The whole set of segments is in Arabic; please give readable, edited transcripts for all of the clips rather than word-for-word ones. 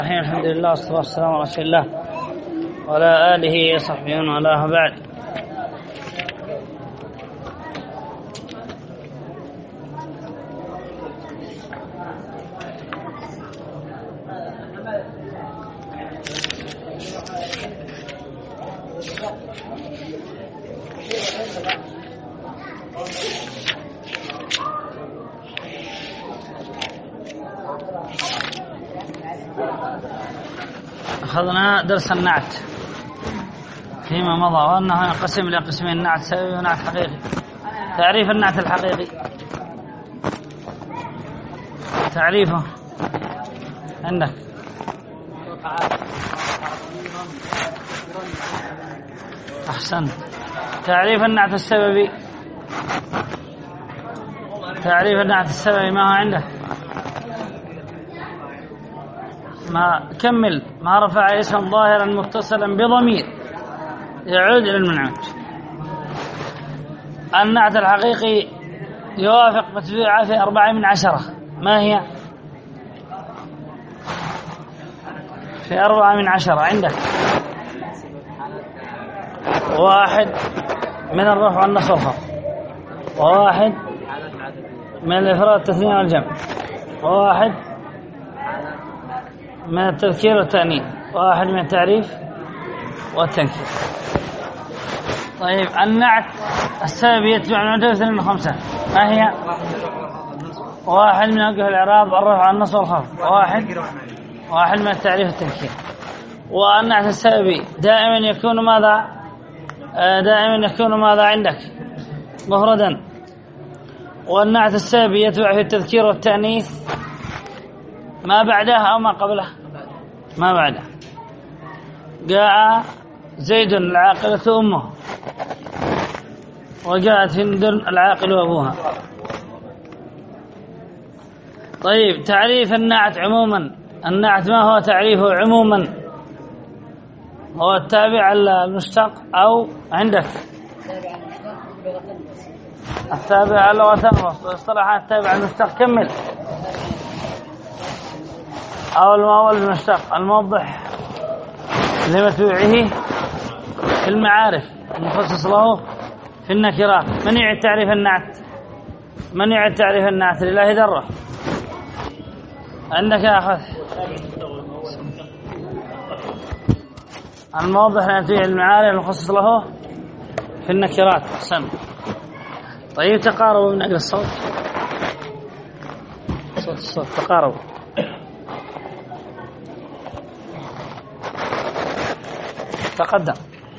الحمد لله والصلاة والسلام على رسول الله وعلى آله وصحبه ومن والاه بعد. أخذنا درس النعت فيما مضى، وأنه ينقسم إلى قسمين: نعت سببي ونعت حقيقي. تعريف النعت الحقيقي، تعريفه عندك. أحسن. تعريف النعت السببي، تعريف النعت السببي ما هو عندك؟ ما كمل: ما رفع اسما ظاهرا متصلا بضمير يعود إلى المنعوت. النعت الحقيقي يوافق متبوعة في 4/10. ما هي؟ في 4/10 عندك: 1 من الرفع والنصب والخفض، 1 من الإفراد والتثنية والجمع، 1 من التذكير والتأنيث، 1 من التعريف والتنكير. طيب، النعت السببي يتبع المعتوه 2 من 5. ما هي؟ 1 من أوجه الإعراب، الرفع والنصب والخفض، 1 من التعريف والتنكير. والنعت السببي دائما يكون ماذا؟ دائما يكون ماذا عندك؟ مفردا. والنعت السببي يتبع في التذكير والتأنيث ما بعده أو ما قبله؟ ما بعده. جاء زيد العاقلة أمه، وجاءت هند العاقل أبوها. طيب، تعريف النعت عموما. النعت ما هو تعريفه عموما؟ هو التابع المشتق، أو عندك التابع لغة واصطلاحات التابع المشتق. كمل. أو المؤول المشتق الموضح لمتبوعه في المعارف المخصص له في النكرات. من يعد تعريف النعت؟ من يعد تعريف النعت؟ لله دره. عندك يا أخذ الموضح لمتبوع المعارف المخصص له في النكرات. أحسن. طيب، تقاربوا من أجل الصوت. الصوت تقاربوا. تقدم.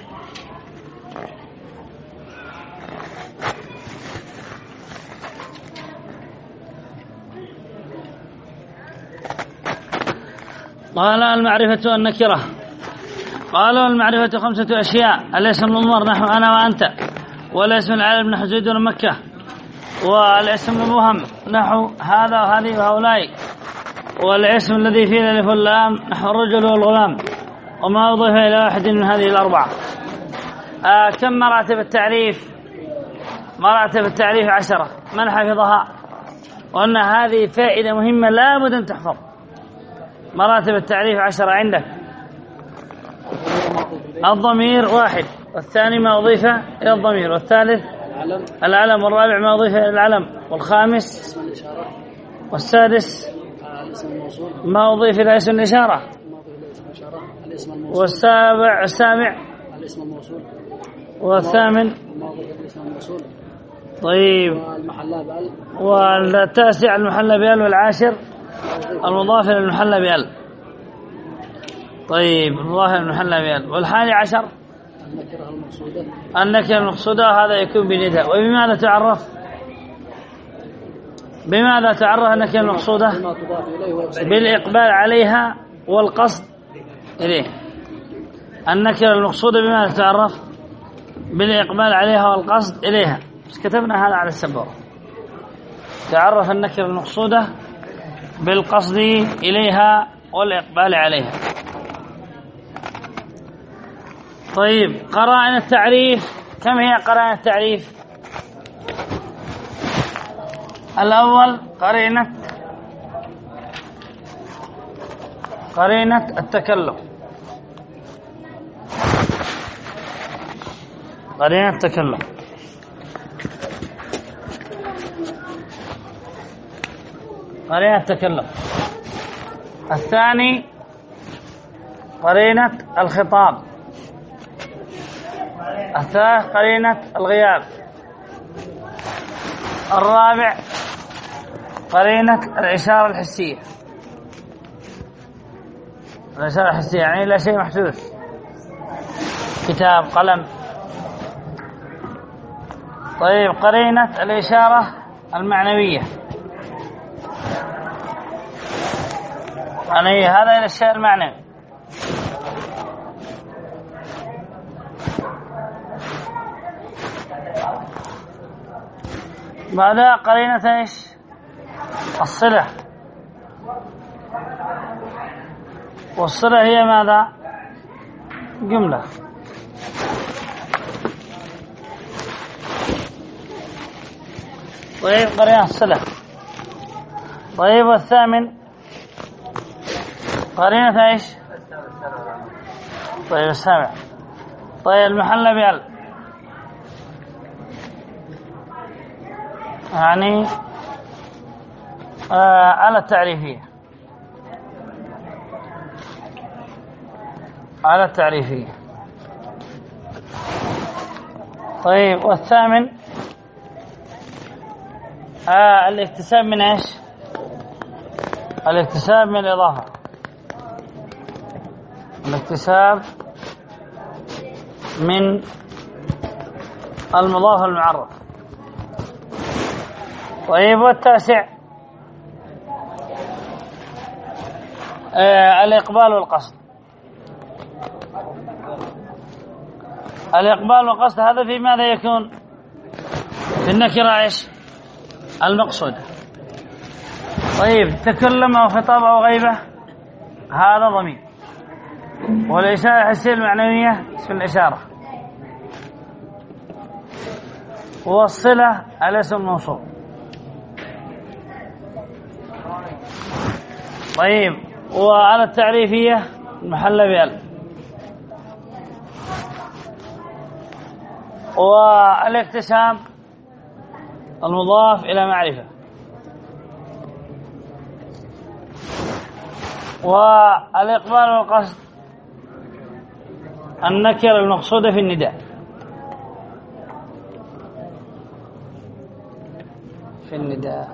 قال: المعرفة والنكرة. قالوا: المعرفة 5 أشياء: الاسم المضمر نحو أنا وأنت، والاسم العالم نحو زيد ومكة، والاسم المبهم نحو هذا وهذه وهؤلاء، والاسم الذي فيه الألف واللام نحو الرجل والغلام، وما أضيف إلى واحد من هذه الأربعة. كم مراتب التعريف؟ مراتب التعريف 10. من حفظها؟ وأن هذه فائدة مهمة لا بد أن تحفظ. مراتب التعريف 10 عندك: الضمير 1، والثاني ما أضيف إلى الضمير، والثالث العلم، والرابع ما أضيف إلى العلم، والخامس والسادس ما أضيف إلى اسم الإشارة، والسابع والثامن. طيب، والتاسع المحلى بأل، والعاشر المضاف إلى المحلى بأل. طيب، المضاف إلى المحلى بأل. والحادي عشر النكرة المقصودة، هذا يكون بنداء. وبماذا تعرف؟ بماذا تعرف النكرة المقصودة؟ بالإقبال عليها والقصد إليه. النكرة المقصودة بماذا تعرف؟ بالإقبال عليها والقصد إليها. كتبنا هذا على السبورة. تعرف النكرة المقصودة بالقصد إليها والإقبال عليها. طيب، قرائن التعريف. كم هي قرائن التعريف؟ الأول قرينة قرينة التكلم. قرينة التكلم. قرينة التكلم. الثاني قرينة الخطاب. الثالث قرينة الغياب. الرابع قرينة الإشارة الحسية. الإشارة الحسية يعني لا شيء محسوس، كتاب، قلم. طيب قرينة الإشارة المعنوية، يعني هذا إلى الشيء المعنوي. بعدها قرينة ايش؟ الصلة. والصلة هي ماذا؟ جملة. طيب قرينة الصلة. طيب والثامن قرينة ايش؟ طيب السابع. طيب المحل بأل، يعني آلة تعريفية. آلة تعريفية. طيب والثامن الاكتساب من ايش؟ الاكتساب من الإضافة. الاكتساب من المضاف المعرف. طيب والتاسع الإقبال والقصد. الإقبال والقصد هذا في ماذا يكون؟ في النكرة ايش؟ المقصودة. طيب تكلم أو خطاب أو غيبة هذا ضمير. والإشارة الحسية المعنوية اسم الإشارة. والصلة الاسم الموصول. طيب وعلى التعريفية المحل بأل. والاكتساب المضاف إلى معرفة. والإقبال والقصد النكرة المقصودة في النداء. في النداء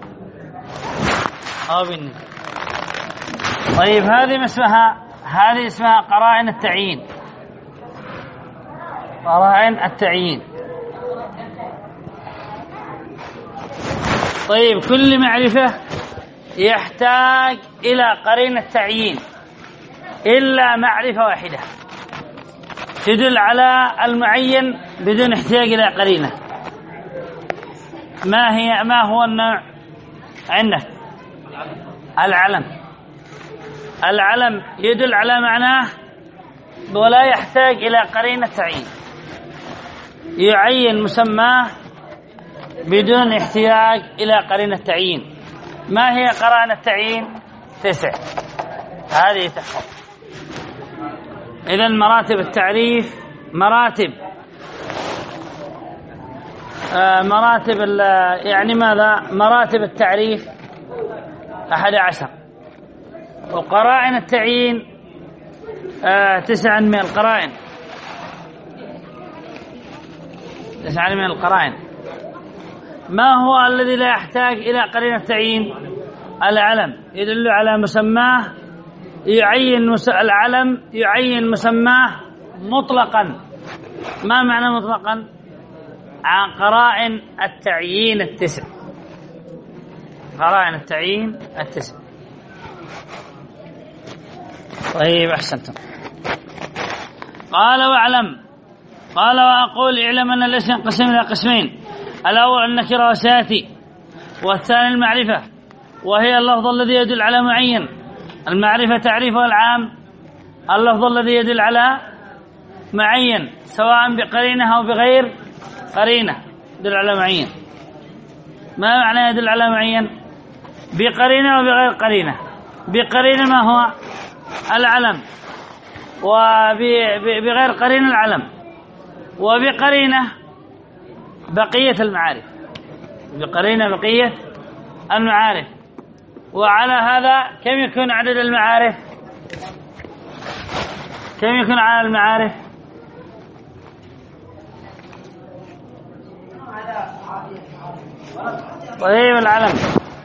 أو بالنداء. طيب هذه اسمها قرائن التعيين. قرائن التعيين. طيب كل معرفة يحتاج إلى قرينة تعيين إلا معرفة واحدة تدل على المعين بدون احتياج إلى قرينة. ما هو النوع عندك؟ العلم. العلم يدل على معناه ولا يحتاج إلى قرينة تعيين، يعين مسماه بدون احتياج إلى قرينة تعيين. ما هي قرائن التعيين؟ 9. هذه تحفظ. إذن مراتب التعريف مراتب يعني ماذا؟ مراتب التعريف 11. وقرائن التعيين 9 من القرائن. 9 من القرائن. ما هو الذي لا يحتاج إلى قرينة تعيين؟ العلم يدل على مسماه، العلم يعين مسماه مطلقا. ما معنى مطلقا؟ عن قرائن التعيين 9. قرائن التعيين 9. طيب أحسنتم. قال واعلم. قال وأقول اعلم أن الاسم ينقسم إلى قسمين: الأول النكرة وسيأتي، والثاني المعرفة وهي اللفظ الذي يدل على معين. المعرفة تعريفها العام اللفظ الذي يدل على معين سواء بقرينة أو بغير قرينة. يدل على معين. ما معنى يدل على معين؟ بقرينة وبغير قرينة. بقرينة ما هو؟ العلم وبغير قرين العلم وبقرينة بقية المعارف، بقرينة بقية المعارف. وعلى هذا كم يكون عدد المعارف؟ كم يكون على المعارف؟ طيب العلم،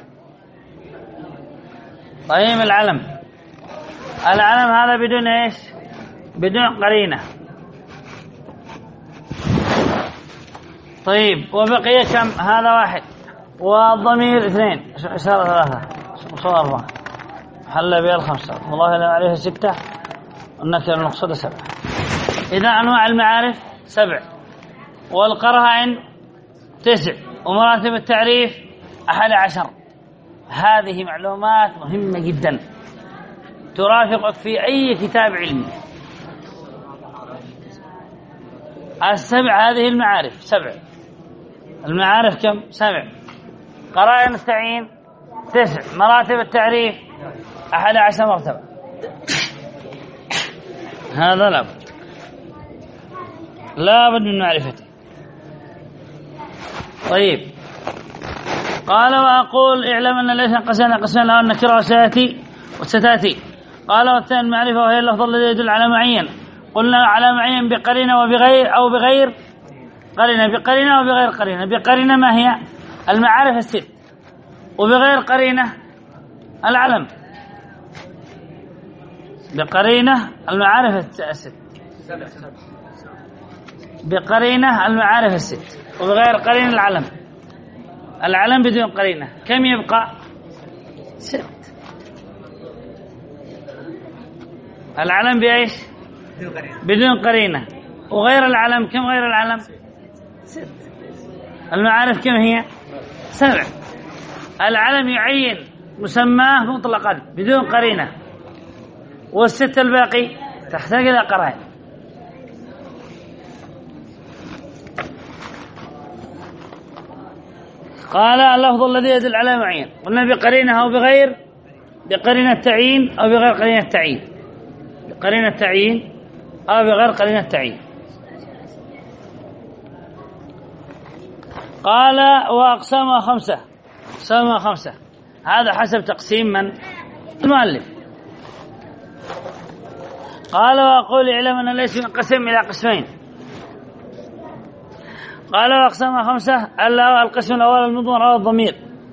طيب العلم هذا بدون ايش؟ بدون قرينة. طيب وبقي كم؟ هذا واحد، والضمير اثنين، إشارة ثلاثة، مقصود أربعة، حل بها الخمسة، والله لا عليه ستة، والنكرة المقصودة سبعة. إذا أنواع المعارف 7، والقرائن 9، ومراتب التعريف 11. هذه معلومات مهمة جدا ترافقك في أي كتاب علمي. 7 هذه المعارف 7. المعارف كم؟ 7. قرائن التعيين 9، مراتب التعريف 11 مرتبة. هذا لا بد من معرفته. طيب قال وأقول اعلم أن ليس قسنا له النكرة وستأتي. قال والثاني المعرفة وهي اللفظ الذي يدل على معين. قلنا على معين بقرينة وبغير أو بغير قرينة، بقرينة وبغير قرينة. بقرينة ما هي؟ المعارف 6، وبغير قرينة العلم. بقرينة المعارف 6، بقرينة المعارف 6، وبغير قرينة العلم. العلم بدون قرينة كم يبقى؟ 6. العلم بإيش؟ بدون قرينة. وغير العلم كم؟ غير العلم 6. المعارف كم هي؟ 7. العلم يعين مسماه مطلقا بدون قرينة، والستة الباقي تحتاج إلى قرائن. قال اللفظ الذي يدل على معين. قلنا بقرينة أو بغير، بقرينة التعيين أو بغير قرينة التعيين، بقرينة التعيين أو بغير قرينة التعيين. قال وأقسامها 5. أقسامها 5، هذا حسب تقسيم من؟ المؤلف. قال وأقول اعلم أن ليس ينقسم إلى قسمين. قال وأقسامها 5. القسم الأول المضمر أو الضمير.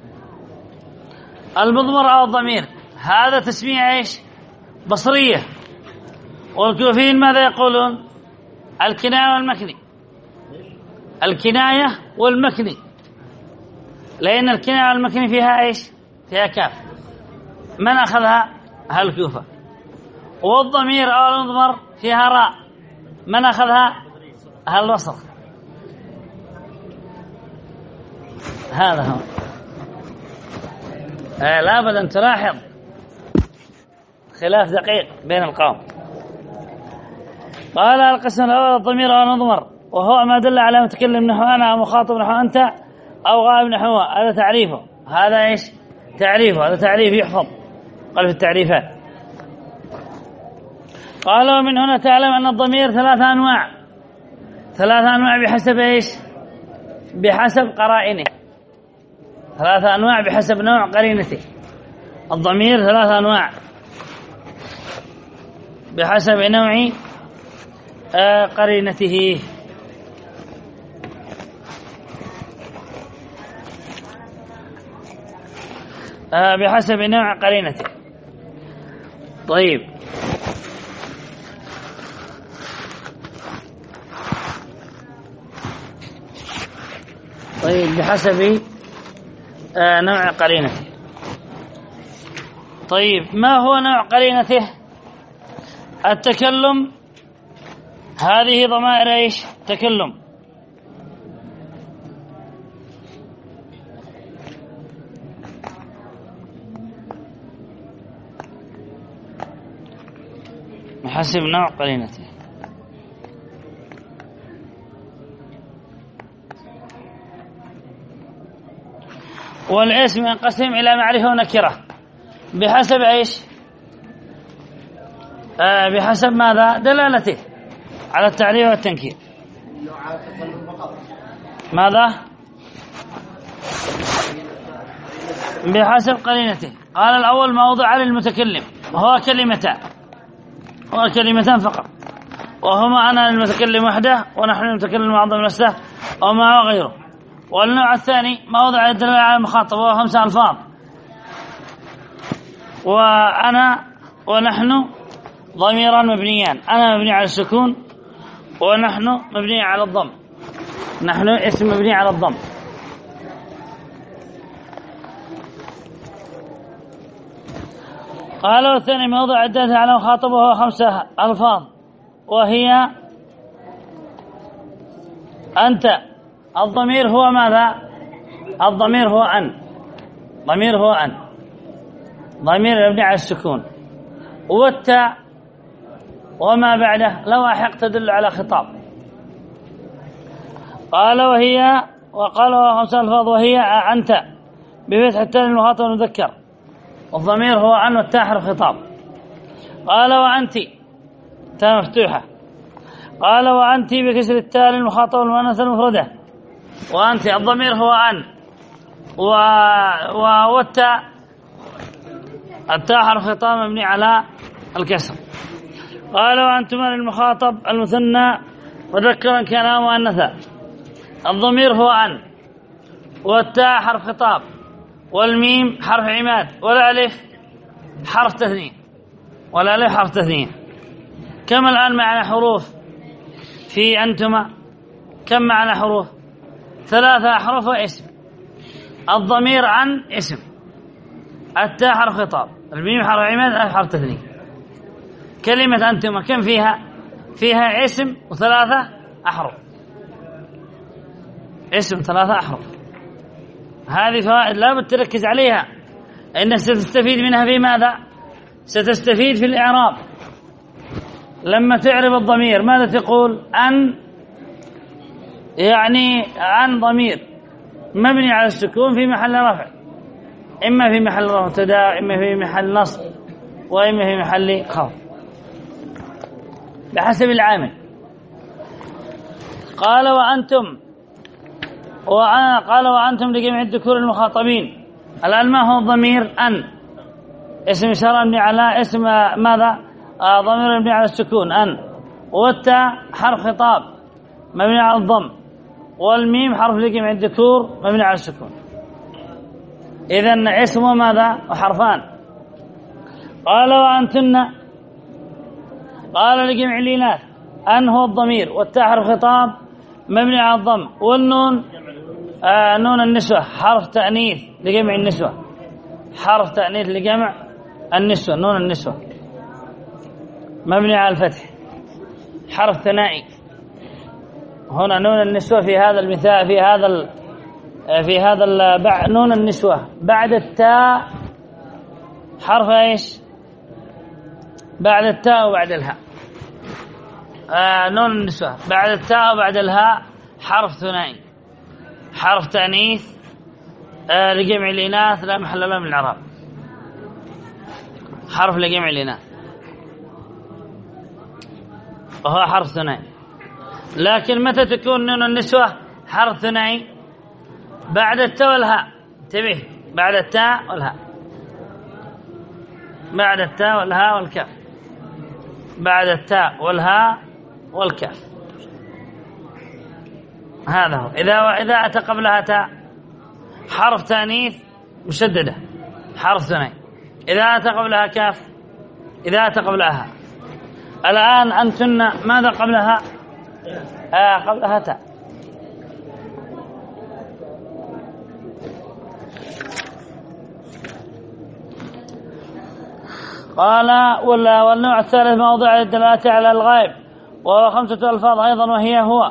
المضمر أو الضمير هذا تسمية ايش؟ بصرية. والكوفيين ماذا يقولون؟ الكناية والمكني. الكناية والمكني، لأن الكناية والمكني فيها ايش؟ فيها كاف. من أخذها؟ أهل الكوفة. والضمير أو المضمر فيها راء. من أخذها؟ أهل البصر. هذا هو. لا بد أن تلاحظ خلاف دقيق بين القوم. قال القسم الأول الضمير أو المضمر، وهو ما دل على متكلم نحو أنا أو مخاطب نحو أنت أو غائب نحو هو. هذا تعريفه. هذا إيش؟ تعريفه. هذا تعريف يحفظ قال في التعريفات. قال ومن هنا تعلم أن الضمير 3 أنواع. 3 أنواع بحسب إيش؟ بحسب قرائنه. 3 أنواع بحسب نوع قرينته. الضمير 3 أنواع بحسب نوع قرينته. بحسب نوع قرينته. طيب بحسب نوع قرينته. طيب ما هو نوع قرينته؟ التكلم. هذه ضمائر ايش؟ تكلم. بحسب نوع قرينته. والاسم ينقسم إلى معرفة ونكرة بحسب ايش؟ بحسب ماذا؟ دلالته على التعريف والتنكير. ماذا؟ بحسب قرينته. قال الأول ما وضع للمتكلم وهو كلمتان فقط، وهما أنا للمتكلم وحده ونحن للمتكلم معظم نفسه وما غيره. والنوع الثاني ما وضع الدلالة على المخاطب وهو 5 ألفاظ، وأنا ونحن ضميرا مبنيان، أنا مبني على السكون ونحن مبني على الضم، نحن اسم مبني على الضم. قال والثاني موضع الدالة على مخاطب وهو 5 ألفاظ، وهي أنت. الضمير هو ماذا؟ الضمير هو أن، ضمير مبني على السكون، والتاء وما بعده لواحق تدل على خطاب. قال وهو 5 ألفاظ، وهي أنت بفتح التاء المخاطب المذكر، والضمير هو أن والتاء حرف خطاب. قال وأنت تاء مفتوحة. قال وأنت بكسر التاء المخاطب المؤنث المفردة، وأنت الضمير هو أن والتاء حرف خطاب مبني على الكسر. قال وأنتما للمخاطب المثنى مذكرا كان مؤنثا، الضمير هو أن والتاء حرف خطاب والميم حرف عماد والألف حرف تثنية. كم الآن معنا حروف في أنتما؟ كم معنا حروف؟ 3 أحرف واسم. الضمير عن اسم، التاء حرف خطاب، الميم حرف عماد، الألف حرف تثنية. كلمة أنتما كم فيها اسم و3 أحرف، اسم 3 أحرف. هذه فوائد لا بد تركز عليها، إنك ستستفيد منها في ماذا؟ ستستفيد في الإعراب. لما تعرف الضمير ماذا تقول؟ أن، يعني أن ضمير مبني على السكون في محل رفع، إما في محل رفع مبتدأ، إما في محل نصب، وإما في محل خفض بحسب العامل. قال وأنتم لجميع الذكور المخاطبين. الآن ما هو الضمير؟ أن اسم إشارة مبني على اسم ماذا؟ ضمير مبني على السكون أن، والتاء حرف خطاب مبني على الضم، والميم حرف لجميع الذكور مبني على السكون. إذن اسمه ماذا؟ وحرفان. قال وأنتن، قال لجميع الإناث، أن هو الضمير والتاء حرف خطاب مبني على الضم، والنون نون النسوة حرف تأنيث لجمع النسوة، حرف تأنيث لجمع النسوة، نون النسوة مبني على الفتح، حرف ثنائي. هنا نون النسوة في هذا المثال، في هذا نون النسوة بعد التاء حرف ايش؟ بعد التاء وبعد الهاء. نون النسوة بعد التاء وبعد الهاء حرف ثنائي، حرف تأنيث لجمع الإناث لا محل له من الإعراب، حرف لجمع الإناث وهو حرف ثنائي. لكن متى تكون نون النسوة حرف ثنائي؟ بعد التاء والهاء. انتبه، بعد التاء والهاء، بعد التاء والهاء والكاف، بعد التاء والهاء والكاف. هذا هو. إذا أتى قبلها تاء حرف تأنيث مشددة حرف ثنائي، إذا أتى قبلها كاف، إذا أتى قبلها. الآن أنتن ماذا قبلها؟ قبلها تاء. قال والنوع الثالث موضع الدلالة على الغائب، وهو 5 ألفاظ أيضا، وهي هو.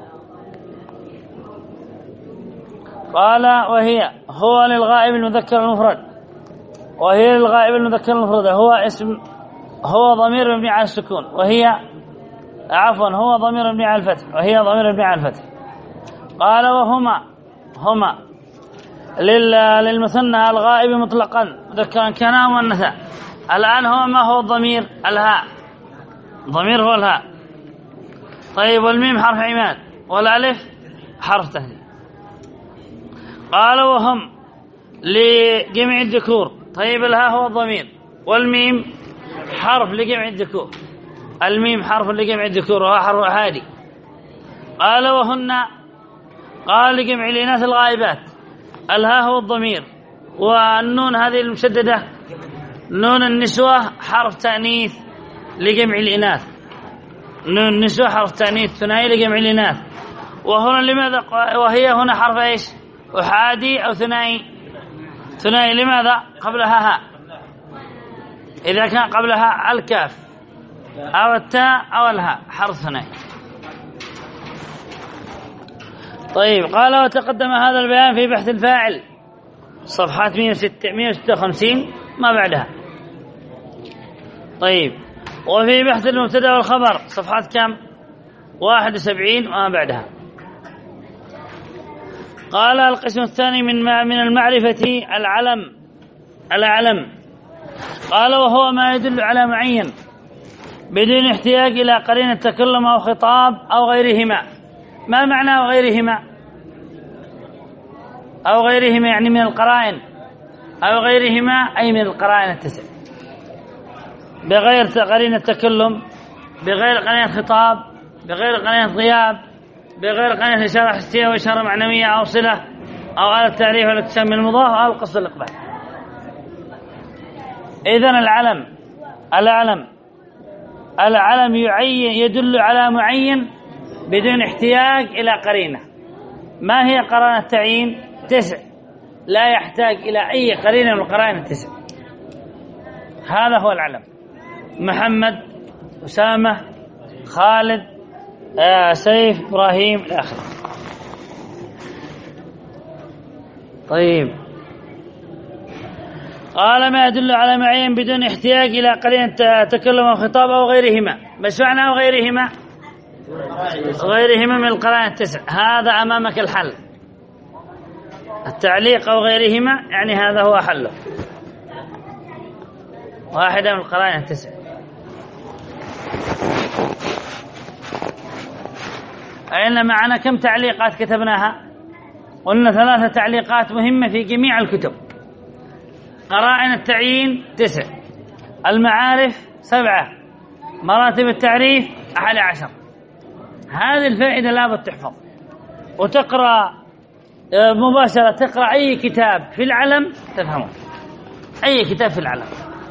قال هو للغائب المذكر المفرد، وهي للغائب المذكر المفرد هو اسم، هو ضمير مبني على السكون، وهي هو ضمير مبني على الفتح، وهي ضمير مبني على الفتح. قال هما للمثنى الغائب مطلقا مذكرا كان أو مؤنثا. الآن هو ما هو الضمير؟ الهاء، ضمير هو الهاء. طيب والميم حرف عماد والألف حرف تهديد. قال وهم لجمع الذكور. طيب الهاء هو الضمير والميم حرف لجمع الذكور. الميم حرف لجمع الذكور وهو حرف هادي. قال وهن قال لجمع الإناث الغائبات. الهاء هو الضمير والنون هذه المشددة نون النسوة حرف تأنيث لجمع الإناث. نون النسوة حرف تأنيث ثنائي لجمع الإناث. وهنا لماذا وهي هنا حرف ايش؟ أحادي أو ثنائي؟ ثنائي. لماذا قبلها هاء؟ إذا كان قبلها الكاف أو التاء أو الهاء حرف ثنائي. طيب قال وتقدم هذا البيان في بحث الفاعل صفحات 156 ما بعدها. طيب وفي بحث المبتدأ والخبر صفحات كم؟ 71 وما بعدها. قال القسم الثاني من المعرفة العلم. قال وهو ما يدل على معين بدون احتياج إلى قرينة تكلم أو خطاب أو غيرهما. ما معنى أو غيرهما؟ أو غيرهما يعني من القرائن. أو غيرهما أي من القرائن التسع بغير قرينة تكلم، بغير قرينة خطاب، بغير قرينة غياب، بغير قرينة إشارة حسية وإشارة معنوية أو صلة أو على التعريف ولا تسمي المضاف أو القصد الإقبال. إذن العلم يعين يدل على معين بدون احتياج إلى قرينة. ما هي قرائن التعيين؟ 9 لا يحتاج إلى أي قرينة من القرائن التسع. هذا هو العلم. محمد، أسامة، خالد، سيف، إبراهيم إلى آخره. طيب قال ما يدل على معين بدون احتياج إلى قرينة تكلم أو خطاب أو غيرهما. بس معنى أو غيرهما؟ غيرهما من القرائن التسع. هذا أمامك الحل. التعليق أو غيرهما يعني هذا هو حله، واحدة من القرائن التسع. أين معنا كم تعليقات كتبناها؟ قلنا 3 تعليقات مهمة في جميع الكتب. قرائن التعيين 9، المعارف 7، مراتب التعريف 11. هذه الفائدة لابد تحفظ وتقرأ مباشرة. تقرأ أي كتاب في العلم تفهمه، أي كتاب في العلم.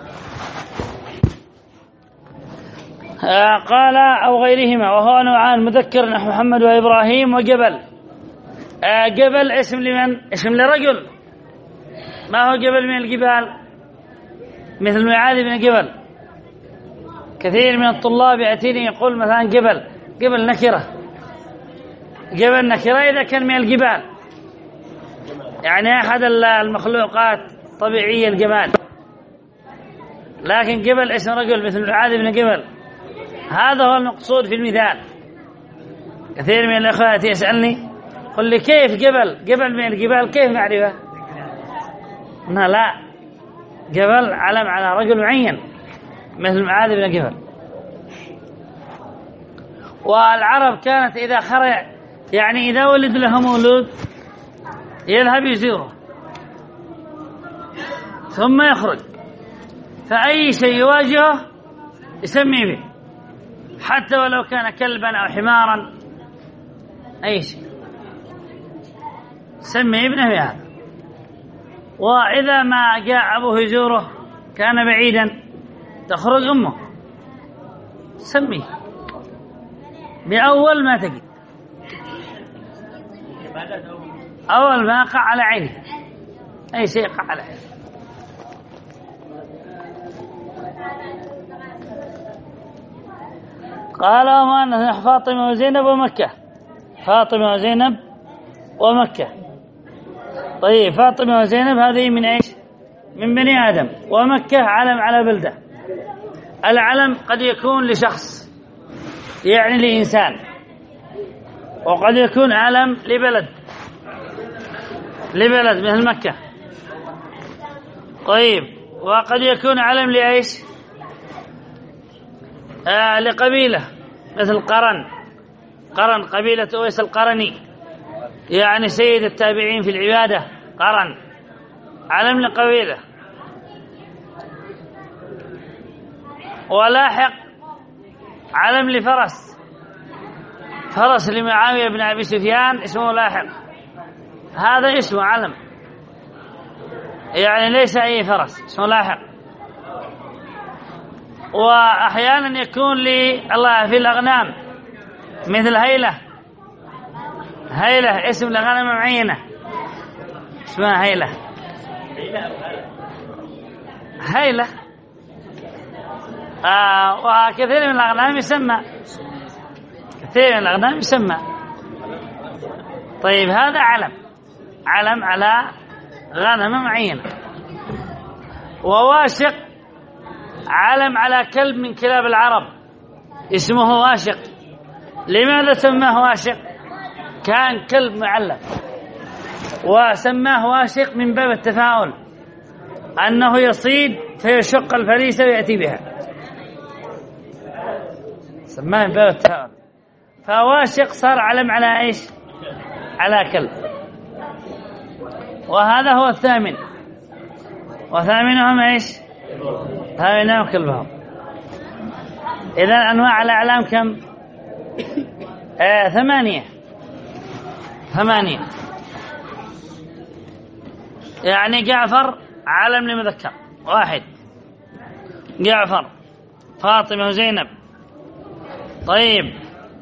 قال أو غيرهما وهو نوعان مذكر نحو محمد وإبراهيم وجبل. جبل اسم لمن؟ اسم لرجل. ما هو جبل من الجبال؟ مثل معاذ بن جبل. كثير من الطلاب يأتيني يقول مثلا جبل نكرة. جبل نكرة إذا كان من الجبال، يعني أحد المخلوقات طبيعية الجمال. لكن جبل اسم رجل مثل معاذ بن جبل. هذا هو المقصود في المثال. كثير من الأخوات يسألني قل لي كيف جبل من الجبال كيف معرفة؟ لا، جبل علم على رجل معين مثل معاذ بن جبل. والعرب كانت إذا خرج يعني إذا ولد له مولود يذهب يزوره ثم يخرج، فأي شيء يواجهه يسمي به، حتى ولو كان كلبا أو حمارا أي شيء سمي ابنه بهذا. وإذا ما جاء أبوه يزوره كان بعيدا تخرج أمه سميه بأول ما تجد، أول ما يقع على عينه، أي شيء يقع على عينه. قال وما فاطمة وزينب ومكة. فاطمة وزينب ومكة. طيب فاطمة وزينب هذه من ايش؟ من بني آدم. ومكة علم على بلدة. العلم قد يكون لشخص يعني لإنسان، وقد يكون علم لبلد مثل مكة. طيب وقد يكون علم لإيش؟ لقبيلة مثل قرن قبيلة أويس القرني، يعني سيد التابعين في العبادة قرن، علم لقبيلة. ولاحق علم لفرس، فرس لمعاوية بن أبي سفيان اسمه لاحق، هذا اسمه علم، يعني ليس أي فرس، اسمه لاحق. وأحيانا يكون الله في الأغنام مثل هيلة اسم لغنم معينة اسمها هيلة. وكثير من الأغنام يسمى طيب هذا علم على غنم معينة. وواشق علم على كلب من كلاب العرب اسمه واشق. لماذا سماه واشق؟ كان كلب معلم وسماه واشق من باب التفاؤل، أنه يصيد فيشق الفريسة ويأتي بها، سماه من باب التفاؤل. فواشق صار علم على إيش؟ على كلب. وهذا هو الثامن، وثامنهم إيش؟ ثامنهم كلبهم. إذن أنواع الأعلام كم؟ 8. يعني جعفر علم لمذكر 1، جعفر، فاطمة وزينب. طيب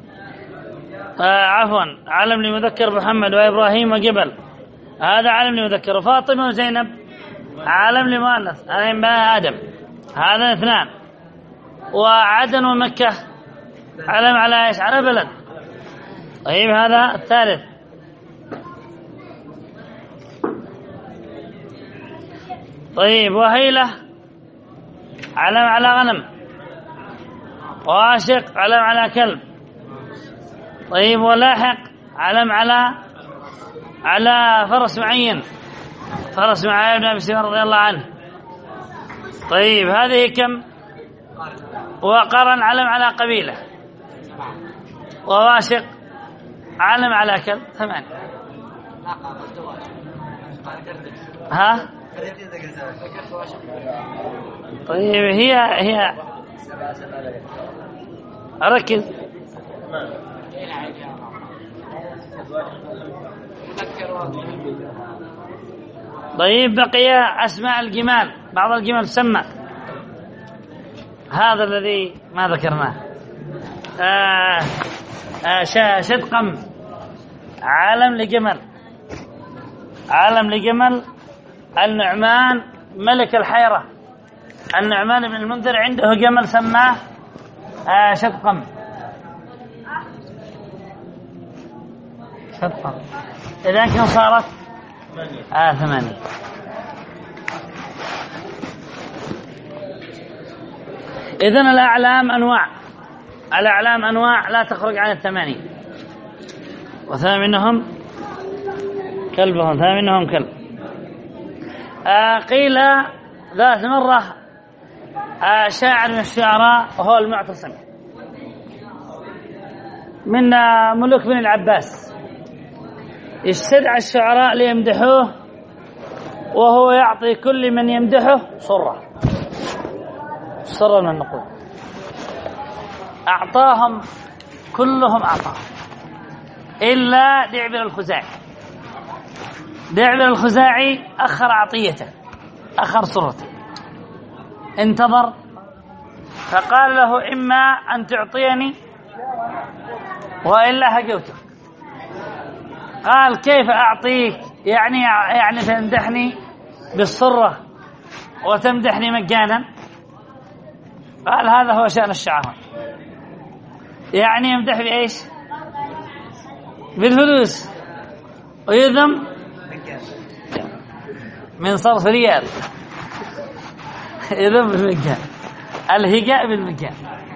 عفوا، علم لمذكر محمد وإبراهيم وجبل، هذا علم لمذكر. وفاطمة وزينب علم لمؤنث آدم، هذا 2. وعدن ومكة علم على إيش؟ على بلد. طيب هذا 3. طيب وهيلة علم على غنم، وعاشق علم على كلب. طيب ولاحق علم على فرس معين، فرس معاوية بن أبي سفيان رضي الله عنه. طيب هذه كم؟ وقرن علم على قبيلة، وواشق علم على كلب 8. ها؟ طيب هي ركز. طيب بقي أسماء الجمال، بعض الجمال تسمى، هذا الذي ما ذكرناه. شدقم علم لجمل، النعمان ملك الحيرة، النعمان بن المنذر عنده جمل سماه شدقم. إذا كم صارت 8. إذن الأعلام أنواع لا تخرج عن 8. وثامنهم كلبهم، ثامنهم كلب. قيل ذات مرة شاعر من الشعراء وهو المعتصم من ملوك بن العباس يستدعى الشعراء ليمدحوه، وهو يعطي كل من يمدحه صرة من النقود. أعطاهم كلهم، إلا دعبر الخزاعي أخر عطيته، أخر صرته، انتظر، فقال له إما أن تعطيني وإلا هجوتك. قال كيف أعطيك؟ يعني تمدحني بالصرة وتمدحني مجانا؟ قال هذا هو شأن الشعراء، يعني يمدح بإيش؟ بالفلوس، ويذم من صرف ريال، يذم بالمجان، الهجاء بالمجان.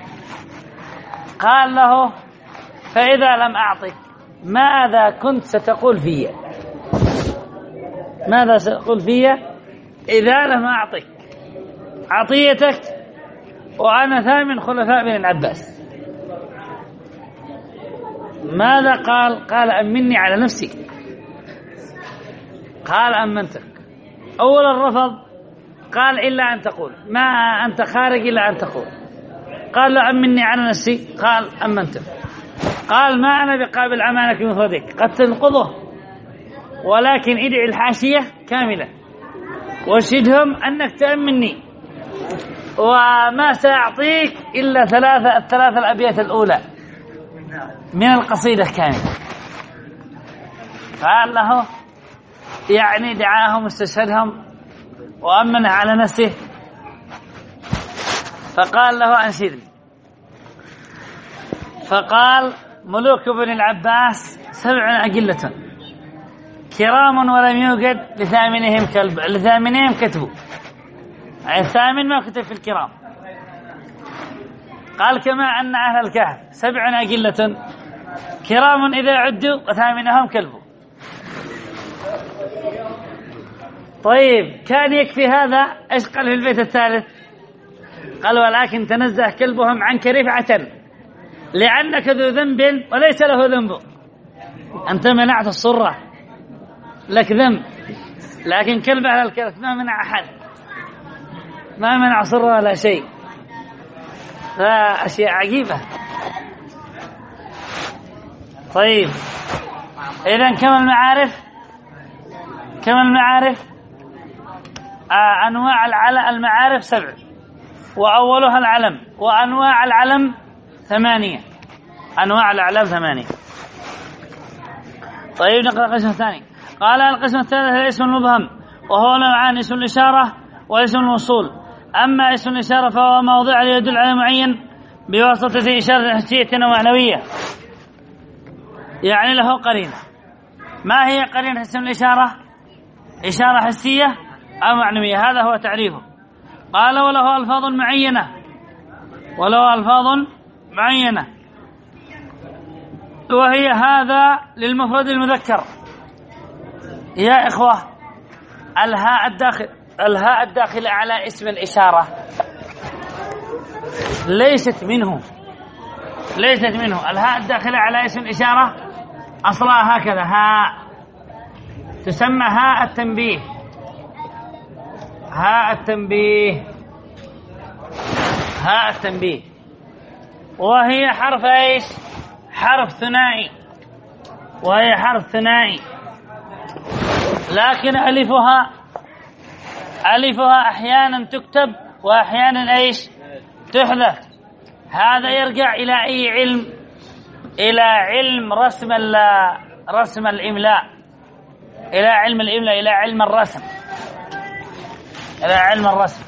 قال له فإذا لم أعطك ماذا كنت ستقول في؟ ماذا ستقول في إذا لم أعطك عطيتك وأنا ثامن خلفاء بن العباس. ماذا قال؟ قال أمني على نفسي. قال أمنتك. أولا رفض، قال إلا أن تقول، ما أنت خارج إلا أن تقول. قال له أمني على نفسي، قال أمنتك. قال ما أنا بقابل أمانك بمفردك، قد تنقضه، ولكن ادعي الحاشية كاملة واشهدهم أنك تأمني، وما سأعطيك إلا الثلاث الأبيات الأولى من القصيدة كاملة. فقال له يعني دعاهم واستشهدهم وأمنه على نفسه. فقال له أنشدني. فقال ملوك بن العباس 7 أجلة كرام ولم يوجد لثامنهم كتبوا. الثامن ما كتب في الكرام. قال كما أن أهل الكهف 7 أجلة كرام إذا عدوا وثامنهم كلبوا. طيب كان يكفي هذا. ايش قال في البيت الثالث؟ قال ولكن تنزه كلبهم عنك رفعة لأنك ذو ذنب وليس له ذنب. أنت منعت الصرة، لك ذنب، لكن كلب أهل الكهف ما منع أحد، ما منع صرة ولا شيء. فأشياء عجيبة. طيب إذن كما المعارف أنواع المعارف 7، وأولها العلم، وأنواع العلم 8. أنواع الأعلام 8. طيب نقرأ القسم الثاني. قال القسم الثالث الاسم المبهم، وهو نوعان: اسم الإشارة واسم الموصول. أما اسم الإشارة فهو موضع يدل على معين بواسطة إشارة حسية ومعنوية، يعني له قرينة. ما هي قرينة اسم الإشارة؟ إشارة حسية أو معنوية، هذا هو تعريفه. قال وله ألفاظ معينة، وهي هذا للمفرد المذكر. يا إخوة الهاء الداخل على اسم الإشارة ليست منه. الهاء الداخل على اسم الإشارة أصلها هكذا، هاء تسمى هاء التنبيه، وهي حرف ايش؟ حرف ثنائي، لكن ألفها أحيانا تكتب وأحيانا ايش؟ تحذف. هذا يرجع إلى أي علم؟ إلى علم رسم الإملاء، إلى علم الإملاء، إلى علم الرسم.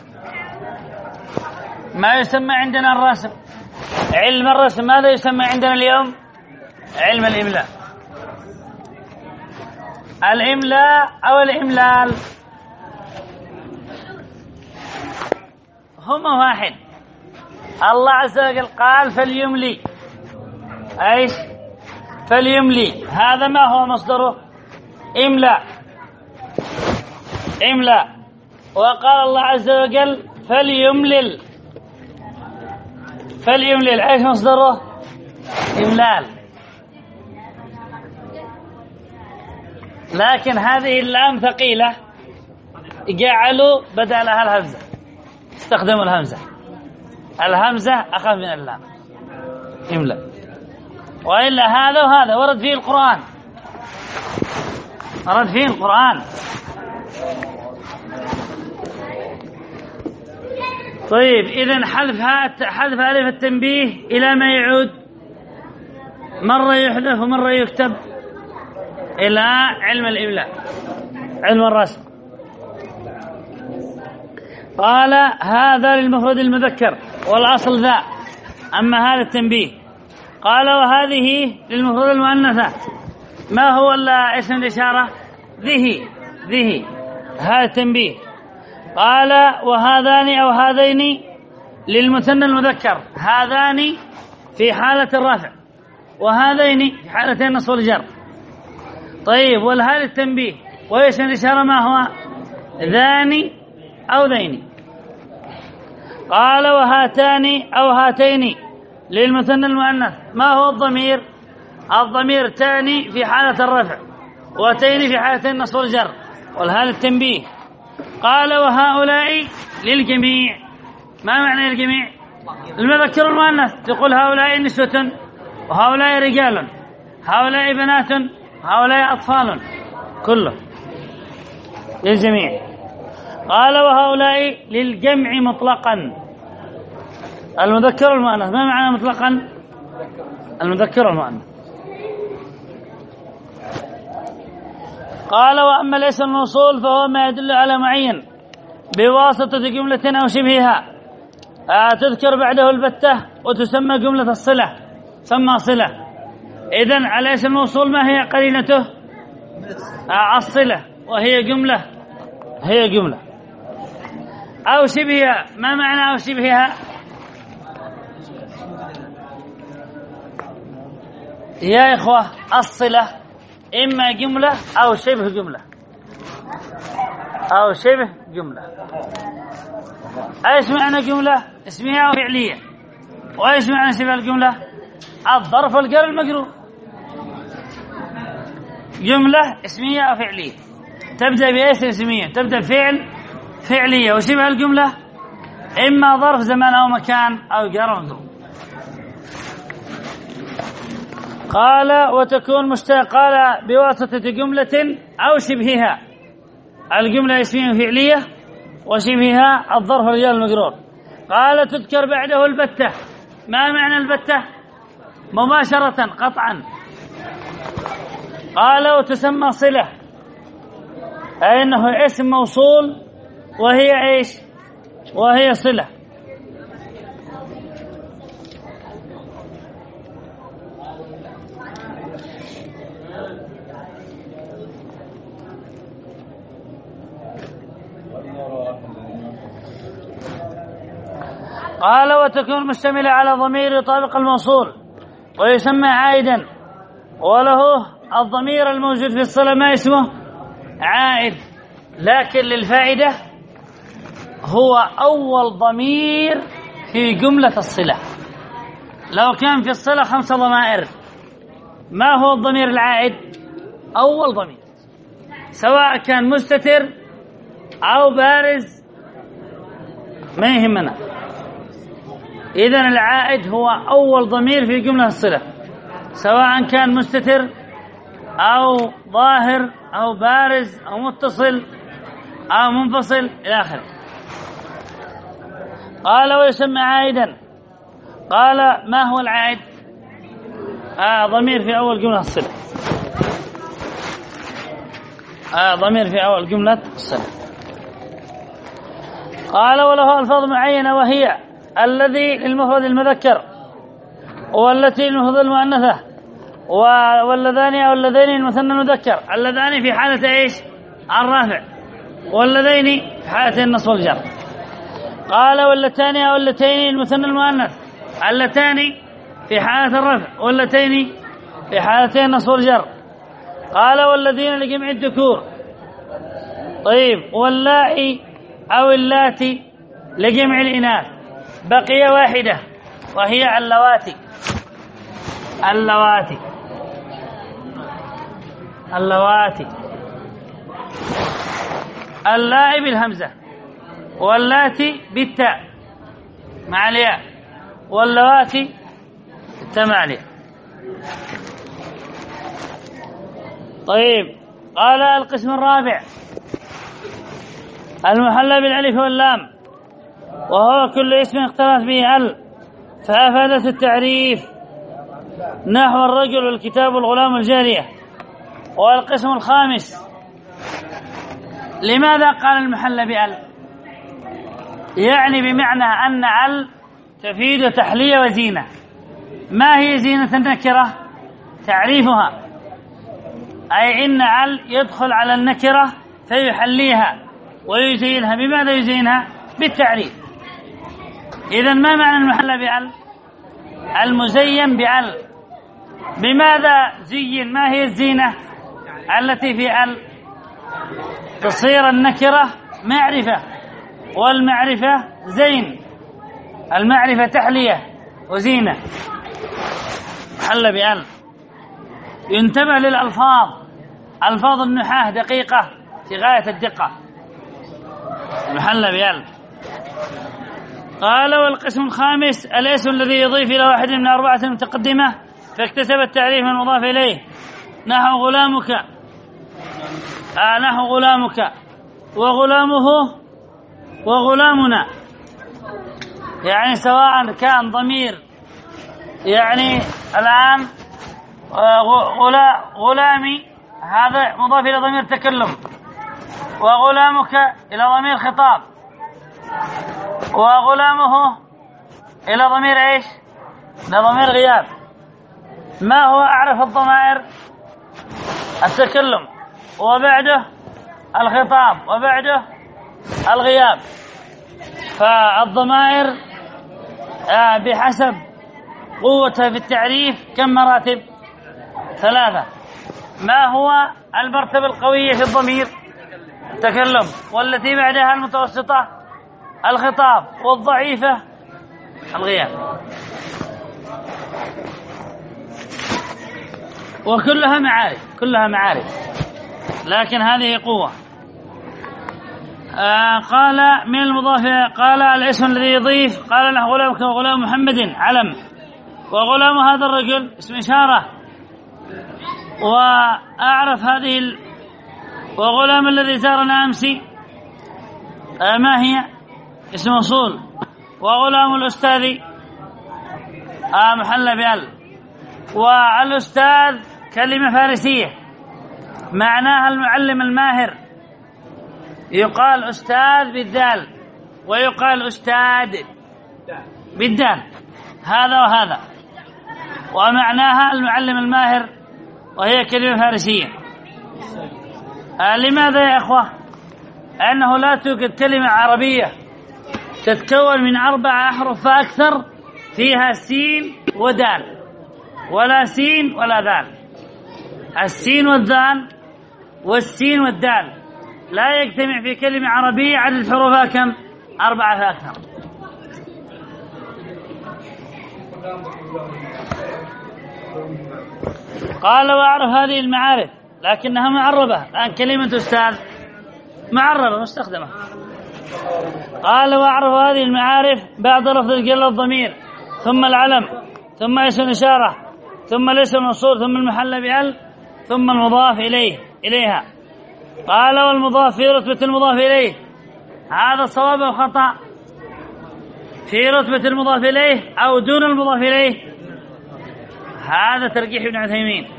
ما يسمى عندنا الرسم، علم الرسم. ماذا يسمى عندنا اليوم؟ علم الإملاء أو الإملال، هما واحد. الله عز وجل قال فليملي، ايش؟ فليملي. هذا ما هو مصدره؟ إملاء. وقال الله عز وجل فليملل، ايش مصدره؟ إملال. لكن هذه اللام ثقيلة، جعلوا بدلها الهمزة، استخدموا الهمزة أخف من اللام، إملاء. وإلا هذا وهذا ورد فيه القرآن. طيب إذن حذف ألف التنبيه إلى ما يعود؟ مرة يحذف ومرة يكتب إلى علم الإملاء، علم الرسم. قال هذا للمفرد المذكر والأصل ذا، أما هذا التنبيه. قال وهذه للمفرد المؤنثة. ما هو اسم الإشارة؟ ذه، هذا التنبيه. قال وهذان أو هذين للمثنى المذكر، هذان في حالة الرفع وهذين في حالة النصب والجر. طيب والهاء التنبيه، واسم الإشارة ما هو؟ ذاني أو ذيني. قال وهاتان أو هاتين للمثنى المؤنث. ما هو الضمير؟ الضمير تاني في حالة الرفع، وتين في حالة النصب والجر، والهذا التنبيه. قال وهؤلاء للجميع. ما معنى الجميع؟ المذكر المؤنث، تقول هؤلاء نسوة، وهؤلاء رجال، هؤلاء بنات، هؤلاء أطفال، كله للجميع. قال وهؤلاء للجمع مطلقا. المذكر المؤنث ما معنى مطلقا؟ المذكر المؤنث. قال وأما الاسم الموصول فهو ما يدل على معين بواسطة جملة أو شبهها تذكر بعده البتة وتسمى جملة الصلة، تسمى صلة. إذن على اسم الموصول ما هي قرينته؟ الصلة، وهي جملة، هي جملة. أو شبهها. ما معنى أو شبهها؟ يا إخوة الصلة إما جملة أو شبه جملة، أو شبه جملة. إيش معنى جملة؟ اسمية أو فعلية. وإيش معنى شبه الجملة؟ الظرف والجر المجرور. جملة اسمية أو فعلية، تبدأ بإيش؟ اسمية، تبدأ بفعل فعلية. وشبه الجملة إما ظرف زمان أو مكان أو جر مجرور. قال وتكون مشتقة. قال بواسطة جملة أو شبهها. الجملة اسمية فعلية، وشبهها الظرف والجر المجرور. قال تذكر بعده البتة. ما معنى البتة؟ مباشرة، قطعا. قال وتسمى صلة، أي أنه اسم موصول وهي إيش؟ وهي صلة. قال وتكون مشتملة على ضمير يطابق الموصول ويسمى عائدا، وله الضمير الموجود في الصلة ما اسمه؟ عائد. لكن للفائدة هو أول ضمير في جملة الصلة. لو كان في الصلة 5 ضمائر، ما هو الضمير العائد؟ أول ضمير، سواء كان مستتر أو بارز ما يهمنا. إذن العائد هو أول ضمير في جملة الصلة، سواء كان مستتر أو ظاهر أو بارز أو متصل أو منفصل إلى آخره. قال ويسمى عائدا. قال ما هو العائد؟ ضمير في أول جملة الصلة، ضمير في أول جملة الصلة. قال وله ألفاظ معينة، وهي الذي للمفرد المذكر، والتي للمفرد المؤنثة، واللذان أو اللذين المثنى المذكر. اللذان في حالة إيش؟ الرافع، واللذين في حالة النصب والجر. قال واللتان أو اللتين المثنى المؤنث. اللتان في حالة الرفع، واللتين في حالة النصب والجر. قال والذين لجمع الذكور. طيب واللائي أو اللاتي لجمع الإناث. بقي واحدة وهي اللواتي. اللواتي اللواتي. اللائي بالهمزة، واللاتي بالتاء مع الياء، واللواتي بالتاء مع الياء. طيب قال القسم الرابع المحلى بالالف واللام، وهو كل اسم اختلط به ال فأفادت التعريف، نحو الرجل والكتاب والغلام والجارية. والقسم الخامس، لماذا قال المحلى بأل؟ يعني بمعنى أن ال تفيد تحلية وزينة. ما هي زينة النكرة؟ تعريفها، أي إن ال يدخل على النكرة فيحليها ويزينها. بماذا يزينها؟ بالتعريف. إذن ما معنى المحلى بأل؟ المزين بأل. بماذا زين؟ ما هي الزينة التي في ال؟ تصير النكرة معرفة، والمعرفة زين، المعرفة تحلية وزينة محل بأل. ينتبه للألفاظ، ألفاظ النحاة دقيقة في غاية الدقة محل بأل. قال والقسم الخامس الاسم الذي يضيف إلى واحد من أربعة متقدمة فاكتسب التعريف المضاف إليه، نحو غلامك، نحو غلامك وغلامه وغلامنا، يعني سواء كان ضمير، يعني الآن غلامي هذا مضاف إلى ضمير تكلم، وغلامك إلى ضمير خطاب، وغلامه إلى ضمير إيش؟ إلى ضمير غياب. ما هو أعرف الضمائر؟ التكلم، وبعده الخطاب، وبعده الغياب. فالضمائر بحسب قوتها في التعريف كم مراتب؟ 3. ما هو المرتبة القوية في الضمير؟ التكلم، والتي بعدها المتوسطة الخطاب، والضعيفة الغياب. وكلها معارف، كلها معارف، لكن هذه قوة. قال من المضاف، قال الاسم الذي يضيف، قال له غلامك وغلام محمد علم، وغلام هذا الرجل اسم إشارة، وأعرف هذه وغلام الذي زارنا أمس ما هي؟ اسم موصول. وغلام الأستاذ محل بأل. والأستاذ كلمة فارسية معناها المعلم الماهر، يقال أستاذ بالدال ويقال أستاذ بالدال، هذا وهذا، ومعناها المعلم الماهر، وهي كلمة فارسية. لماذا يا أخوة؟ أنه لا توجد كلمة عربية تتكون من 4 أحرف فأكثر فيها سين ودال، ولا سين ولا دال. السين والذال والسين والدال لا يجتمع في كلمة عربية عدد حروفها كم؟ 4 فأكثر. قال وأعرف هذه المعارف لكنها معربة. الآن كلمة أستاذ معربة مستخدمة. قال وأعرف هذه المعارف بعد لفظ الجل الضمير، ثم العلم، ثم اسم الإشارة، ثم الاسم الموصول، ثم المحل بأل، ثم المضاف إليها. قال والمضاف في رتبة المضاف إليه، هذا صواب أو خطأ؟ في رتبة المضاف إليه أو دون المضاف إليه؟ هذا ترجيح ابن عثيمين.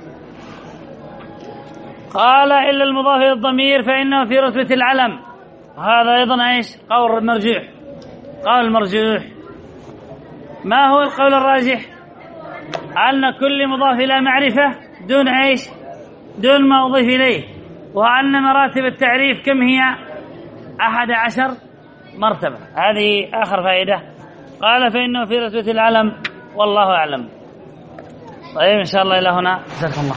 قال إلا المضاف إلى الضمير فإنه في رتبة العلم، هذا أيضا إيش؟ قول مرجوح. قول مرجوح. ما هو القول الراجح؟ أن كل مضاف إلى معرفة دون إيش؟ دون ما أضيف إليه، وأن مراتب التعريف كم هي؟ 11 مرتبة. هذه آخر فائدة. قال فإنه في رتبة العلم، والله أعلم. طيب إن شاء الله إلى هنا، جزاكم الله.